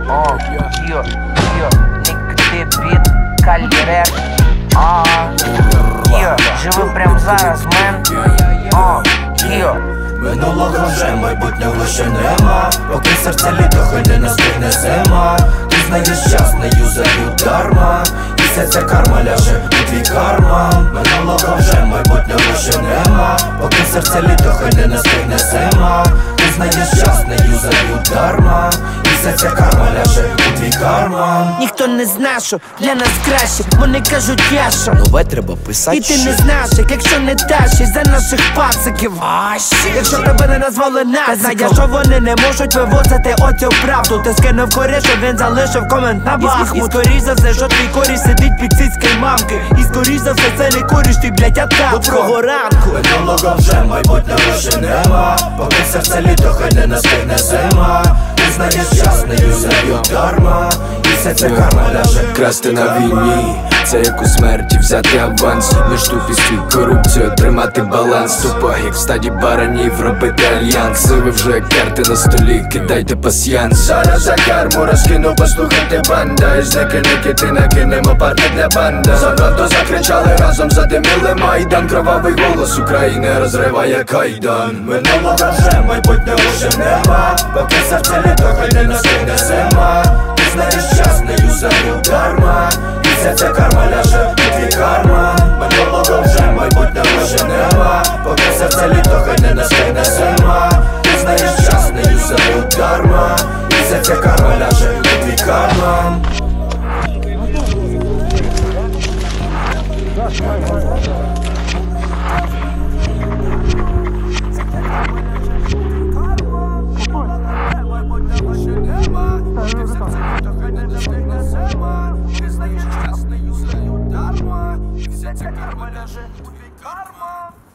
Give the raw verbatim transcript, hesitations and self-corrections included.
О, йо, йо, нігде біт, каліреп. А, йо, живи прям зараз, мен. О, йо. Минулого вже майбутнього ще нема. Поки серце літо, хай не настигне зима. Ти знаєш час, не юзаю дарма. Місяця карма ляже у твій карман. Минулого вже майбутнього ще нема. Поки серце літо, хай не настигне зима. Ти знаєш час, не юзаю дарма. Місяця карма ляже у твій карман. Ніхто не зна, що для нас краще. Вони кажуть, яша нове треба писати. І ти не знаєш, як якщо не даш із-за наших пациків. Якщо тебе не назвали нас, знаєш, що вони не можуть вивозити оцю правду. Ти скинув корі, що він залишив комент на Бахмут. І скоріш за все, що твій коріш сидить під цицькою мамки. І скоріш за все, це не коріш, ти, блядь, атаку. Доброго ранку. Минулого вже майбутнього ще нема. Поки серце літо, хай не настигне зима. Ти знаєш час, не юзаю дарма. Місяця карма ляже. Красти на війні, це як у смерті взяти аванс. Між тупістю і корупцією тримати баланс. Тупо як в стаді баранів робити альянс. Ви вже як карти на столі, кидайте пасьянс. Зараз за карму розкину, послухайте банда. І зники ники ти накинемо парти для банда. За правду закричали, разом задимили майдан. Кровавий голос України розриває кайдан. Минулого вже майбутнього ще нема. Поки серце літо, хай не настигне зима. Ти знаєш час, не юзаю дарма. Місяця карма ляже у твій карман. Минулого вже майбутнього ще нема. Поки серце літо, хай не настигне зима. Ти знаєш час, не юзаю дарма. Місяця карма ляже у твій карман. Місяця карма ляже у твій карман.